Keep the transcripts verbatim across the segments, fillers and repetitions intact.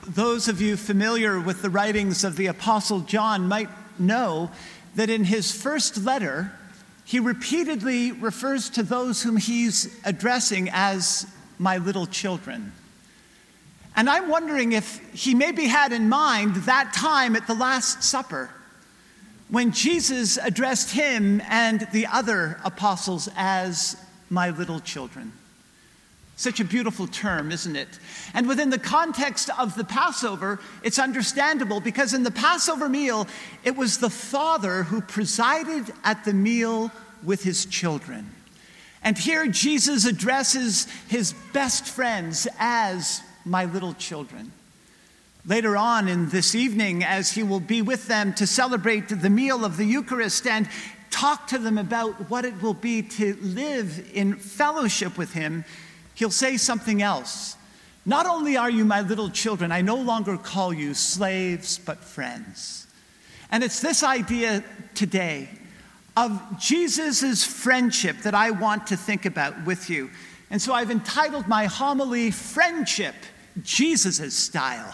Those of you familiar with the writings of the Apostle John might know that in his first letter, he repeatedly refers to those whom he's addressing as my little children. And I'm wondering if he maybe had in mind that time at the Last Supper when Jesus addressed him and the other apostles as my little children. Such a beautiful term, isn't it? And within the context of the Passover, it's understandable because in the Passover meal, it was the father who presided at the meal with his children. And here Jesus addresses his best friends as my little children. Later on in this evening, as he will be with them to celebrate the meal of the Eucharist and talk to them about what it will be to live in fellowship with him, he'll say something else. Not only are you my little children, I no longer call you slaves, but friends. And it's this idea today of Jesus' friendship that I want to think about with you. And so I've entitled my homily, Friendship, Jesus' Style.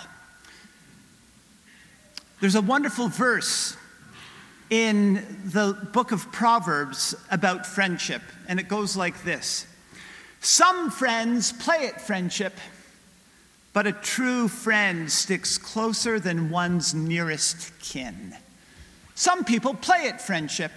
There's a wonderful verse in the book of Proverbs about friendship, and it goes like this. Some friends play at friendship, but a true friend sticks closer than one's nearest kin. Some people play at friendship,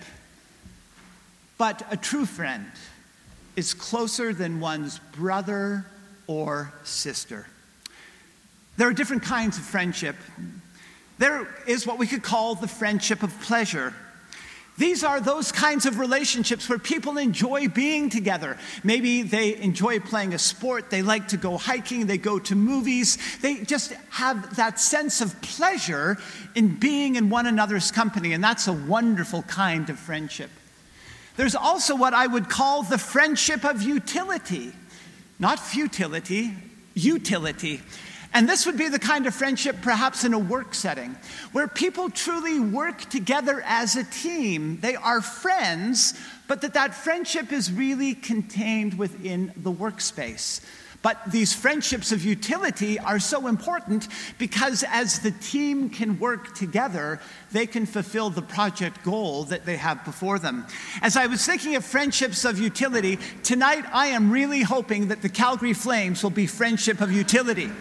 but a true friend is closer than one's brother or sister. There are different kinds of friendship. There is what we could call the friendship of pleasure. These are those kinds of relationships where people enjoy being together. Maybe they enjoy playing a sport, they like to go hiking, they go to movies. They just have that sense of pleasure in being in one another's company, and that's a wonderful kind of friendship. There's also what I would call the friendship of utility. Not futility, utility. And this would be the kind of friendship perhaps in a work setting where people truly work together as a team. They are friends, but that that friendship is really contained within the workspace. But these friendships of utility are so important because as the team can work together, they can fulfill the project goal that they have before them. As I was thinking of friendships of utility, tonight I am really hoping that the Calgary Flames will be friendship of utility.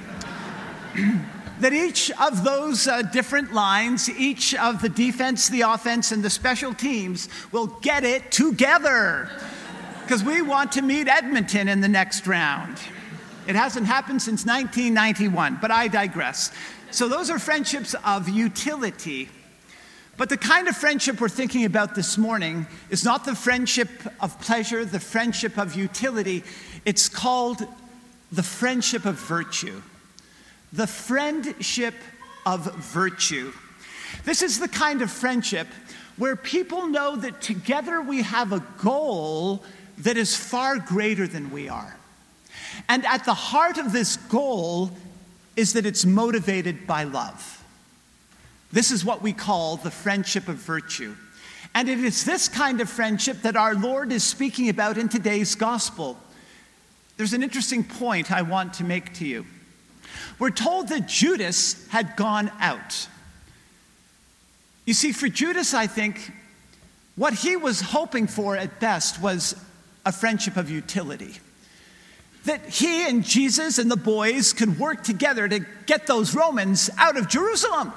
That each of those uh, different lines, each of the defense, the offense, and the special teams will get it together. Because we want to meet Edmonton in the next round. It hasn't happened since nineteen ninety-one, but I digress. So those are friendships of utility. But the kind of friendship we're thinking about this morning is not the friendship of pleasure, the friendship of utility. It's called the friendship of virtue. The friendship of virtue. This is the kind of friendship where people know that together we have a goal that is far greater than we are. And at the heart of this goal is that it's motivated by love. This is what we call the friendship of virtue. And it is this kind of friendship that our Lord is speaking about in today's gospel. There's an interesting point I want to make to you. We're told that Judas had gone out. You see, for Judas, I think, what he was hoping for at best was a friendship of utility. That he and Jesus and the boys could work together to get those Romans out of Jerusalem.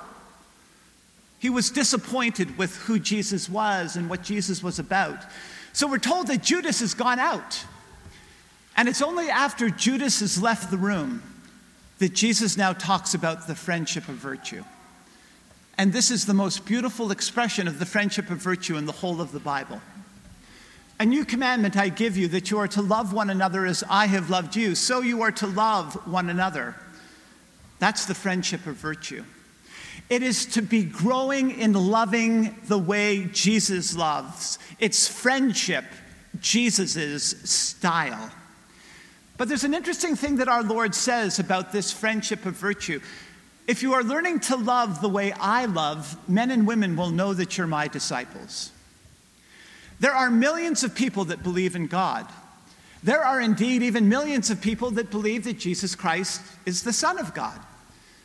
He was disappointed with who Jesus was and what Jesus was about. So we're told that Judas has gone out. And it's only after Judas has left the room that Jesus now talks about the friendship of virtue. And this is the most beautiful expression of the friendship of virtue in the whole of the Bible. A new commandment I give you, that you are to love one another as I have loved you, so you are to love one another. That's the friendship of virtue. It is to be growing in loving the way Jesus loves. It's friendship, Jesus' style. But there's an interesting thing that our Lord says about this friendship of virtue. If you are learning to love the way I love, men and women will know that you're my disciples. There are millions of people that believe in God. There are indeed even millions of people that believe that Jesus Christ is the Son of God.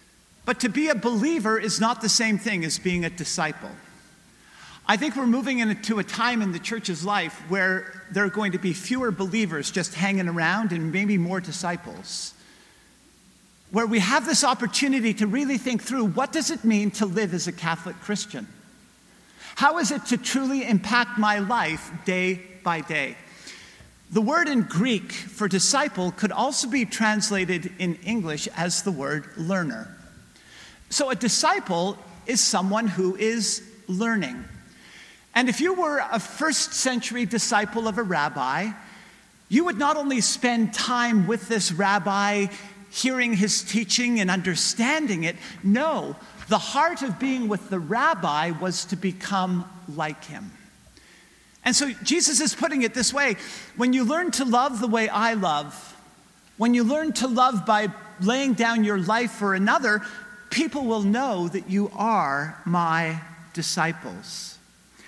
But to be a believer is not the same thing as being a disciple. I think we're moving into a time in the church's life where there are going to be fewer believers just hanging around and maybe more disciples. Where we have this opportunity to really think through, what does it mean to live as a Catholic Christian? How is it to truly impact my life day by day? The word in Greek for disciple could also be translated in English as the word learner. So a disciple is someone who is learning. And if you were a first century disciple of a rabbi, you would not only spend time with this rabbi, hearing his teaching and understanding it. No, the heart of being with the rabbi was to become like him. And so Jesus is putting it this way: when you learn to love the way I love, when you learn to love by laying down your life for another, people will know that you are my disciples.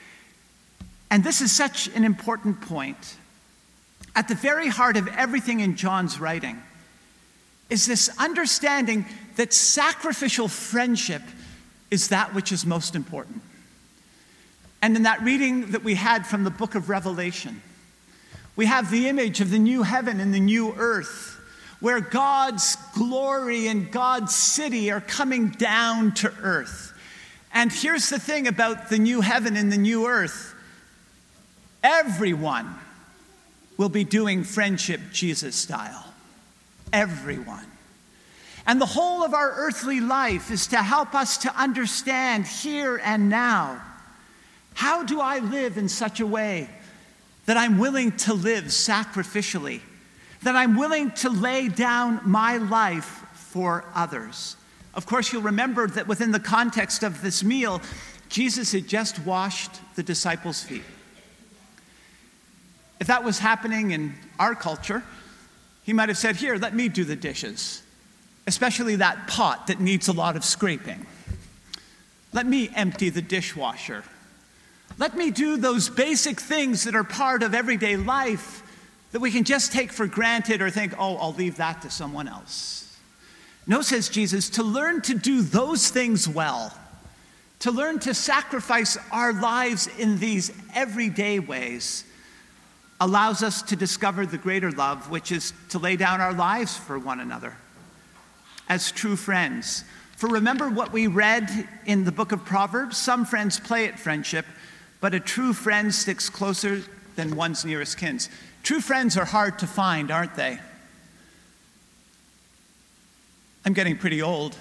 And this is such an important point. At the very heart of everything in John's writing is this understanding that sacrificial friendship is that which is most important. And in that reading that we had from the book of Revelation, we have the image of the new heaven and the new earth, where God's glory and God's city are coming down to earth. And here's the thing about the new heaven and the new earth: everyone will be doing friendship Jesus style. Everyone. And the whole of our earthly life is to help us to understand here and now, how do I live in such a way that I'm willing to live sacrificially, that I'm willing to lay down my life for others? Of course, you'll remember that within the context of this meal, Jesus had just washed the disciples' feet. If that was happening in our culture, he might have said, "Here, let me do the dishes, especially that pot that needs a lot of scraping. Let me empty the dishwasher. Let me do those basic things that are part of everyday life that we can just take for granted or think, oh, I'll leave that to someone else." No, says Jesus, to learn to do those things well, to learn to sacrifice our lives in these everyday ways, allows us to discover the greater love, which is to lay down our lives for one another as true friends. For remember what we read in the book of Proverbs? Some friends play at friendship, but a true friend sticks closer than one's nearest kin. True friends are hard to find, aren't they? I'm getting pretty old.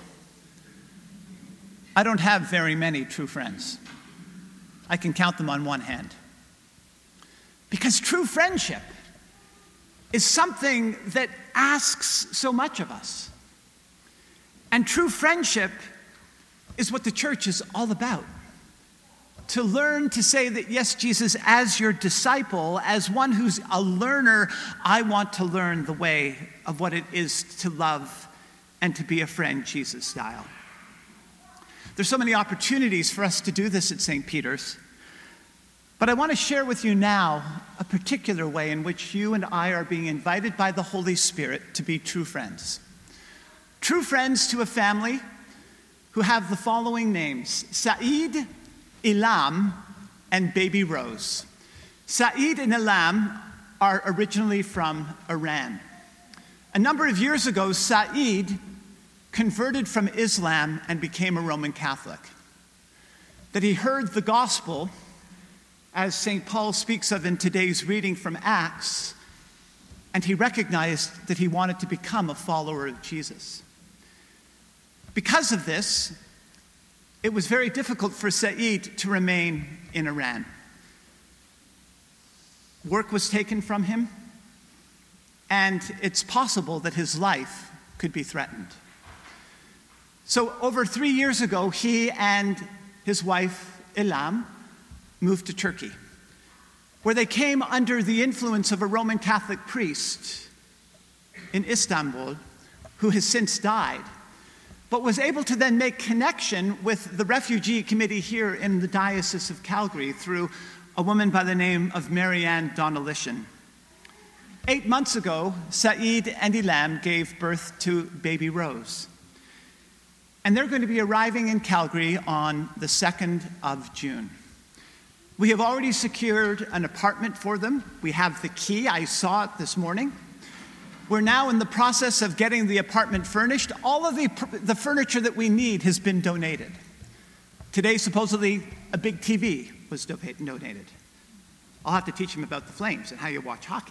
I don't have very many true friends. I can count them on one hand. Because true friendship is something that asks so much of us. And true friendship is what the church is all about. To learn to say that, yes, Jesus, as your disciple, as one who's a learner, I want to learn the way of what it is to love and to be a friend Jesus style. There's so many opportunities for us to do this at Saint Peter's. But I want to share with you now a particular way in which you and I are being invited by the Holy Spirit to be true friends. True friends to a family who have the following names: Saeed, Ilam, and baby Rose. Saeed and Ilam are originally from Iran. A number of years ago, Saeed converted from Islam and became a Roman Catholic. That he heard the gospel, as Saint Paul speaks of in today's reading from Acts, and he recognized that he wanted to become a follower of Jesus. Because of this, it was very difficult for Saeed to remain in Iran. Work was taken from him, and it's possible that his life could be threatened. So over three years ago, he and his wife, Ilam, moved to Turkey, where they came under the influence of a Roman Catholic priest in Istanbul, who has since died, but was able to then make connection with the refugee committee here in the Diocese of Calgary through a woman by the name of Marianne Donalishan. Eight months ago, Saeed and Ilam gave birth to baby Rose. and they're going to be arriving in Calgary on the second of June. We have already secured an apartment for them. We have the key. I saw it this morning. We're now in the process of getting the apartment furnished. All of the, the furniture that we need has been donated. Today, supposedly, a big T V was donated. I'll have to teach them about the Flames and how you watch hockey.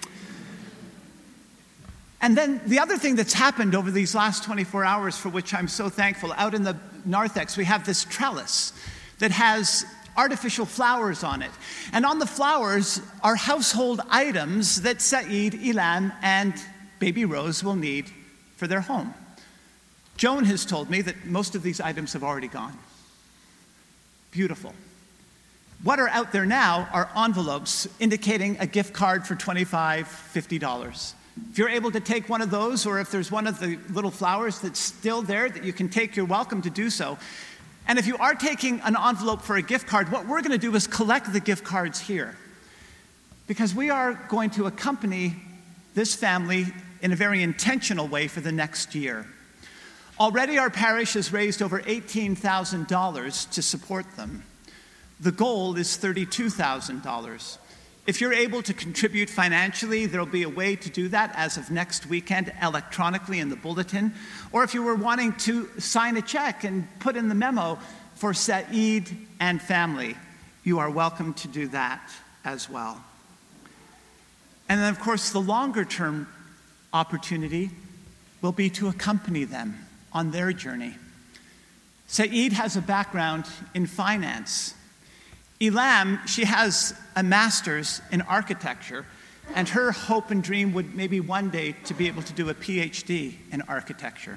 And then the other thing that's happened over these last twenty-four hours, for which I'm so thankful, out in the narthex, we have this trellis that has artificial flowers on it. And on the flowers are household items that Saeed, Elam, and baby Rose will need for their home. Joan has told me that most of these items have already gone. Beautiful. What are out there now are envelopes indicating a gift card for twenty-five dollars, fifty dollars. If you're able to take one of those, or if there's one of the little flowers that's still there that you can take, you're welcome to do so. And if you are taking an envelope for a gift card, what we're going to do is collect the gift cards here, because we are going to accompany this family in a very intentional way for the next year. Already our parish has raised over eighteen thousand dollars to support them. The goal is thirty-two thousand dollars. If you're able to contribute financially, there'll be a way to do that as of next weekend electronically in the bulletin. Or if you were wanting to sign a check and put in the memo for Saeed and family, you are welcome to do that as well. And then, of course, the longer-term opportunity will be to accompany them on their journey. Saeed has a background in finance. Elam, she has a master's in architecture, and her hope and dream would maybe one day to be able to do a P H D in architecture.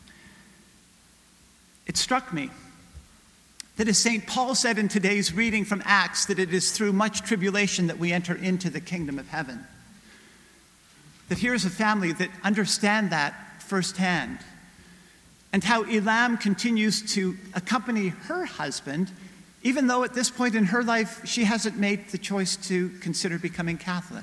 It struck me that as Saint Paul said in today's reading from Acts, that it is through much tribulation that we enter into the kingdom of heaven. That here's a family that understand that firsthand, and how Elam continues to accompany her husband, even though at this point in her life, she hasn't made the choice to consider becoming Catholic.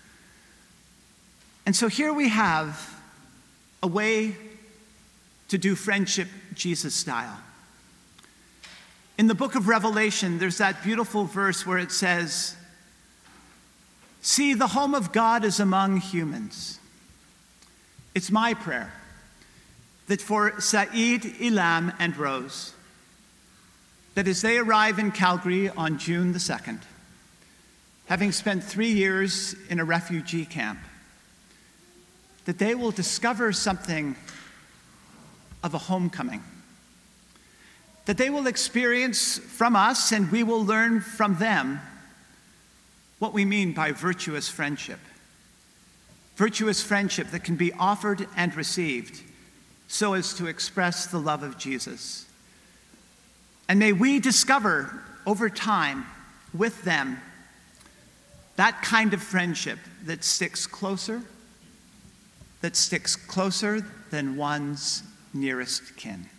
And so here we have a way to do friendship Jesus style. In the book of Revelation, there's that beautiful verse where it says, "See, the home of God is among humans." It's my prayer that for Saeed, Elam, and Rose, that as they arrive in Calgary on June the second, having spent three years in a refugee camp, that they will discover something of a homecoming, that they will experience from us, and we will learn from them, what we mean by virtuous friendship. Virtuous friendship that can be offered and received so as to express the love of Jesus. And may we discover over time with them that kind of friendship that sticks closer, that sticks closer than one's nearest kin.